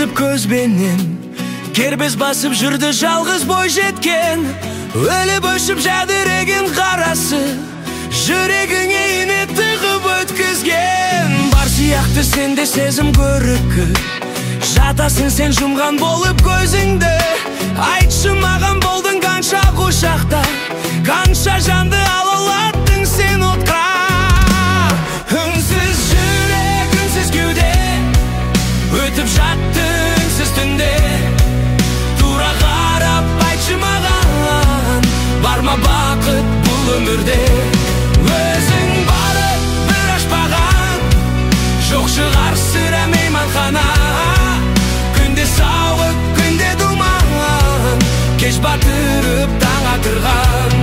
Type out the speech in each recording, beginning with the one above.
кезіп көзбенен, кербез басып жүрді жалғыз бой жеткен. Өліп өшіп жәдіреген қарасы, жүрегіңе ине тығып өткізген. Бар сияқты сенде сезім көрікі, жатасың сен жұмған болып көзіңді. Айтшы маған болдың қанша құшақта, қанша жанды алалаттың сен отқа. Үнсіз жүрек, үнсіз кеуде, өтіп жатты үнсіз түнде. Тура қарап айтшы маған, бар ма бақыт бұл өмірде? Өзің барып бір ашпаған, жоқ шығар сірә мейманхана. Күнде сауық, күнде думан, кеш батырып таң атырған.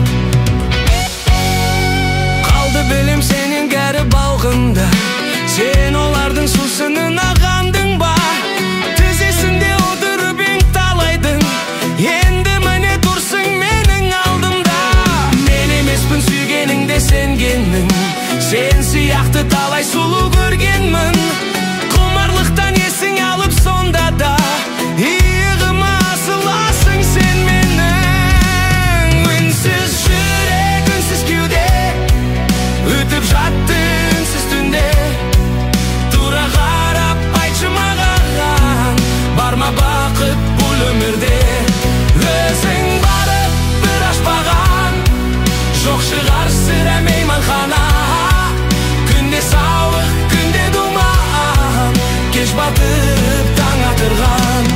Қалды білем сенен кәрі балғында, сен олардың сусынын ағандың ба? Тізесінде отырып ең талайдың, енді міне тұрсың менің алдымда. Мен емеспін сүйгеніңде сенгенің, сен сияқты талай сұлу көргенмін. Құмарлықтан есің алып сонда да, иығыма асыласың сен менің. Үнсіз жүрек, үнсіз кеуде, өтіп жатты үнсіз түнде. Тура қарап айтшы маған, бар ма бақыт бұл өмірде? Өзің барып бір ашпаған, жоқ шығар сірә мейманхана. Күнде сауық, күнде думан, кеш батырып таң атырған.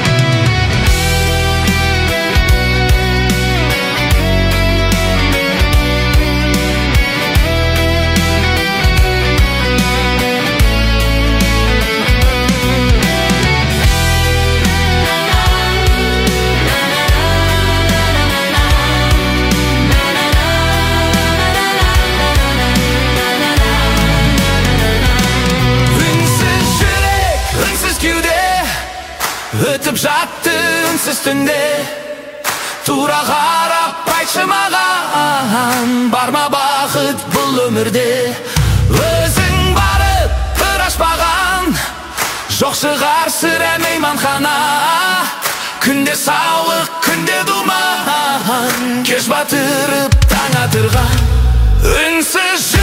Өтіп жатты үнсіз түнде. Тура қарап айтшы маған, бар ма бақыт бұл өмірде? Өзің барып бір ашпаған, жоқ шығар сірә мейманхана. Күнде сауық, күнде думан, кеш батырып таң атырған. Үнсіз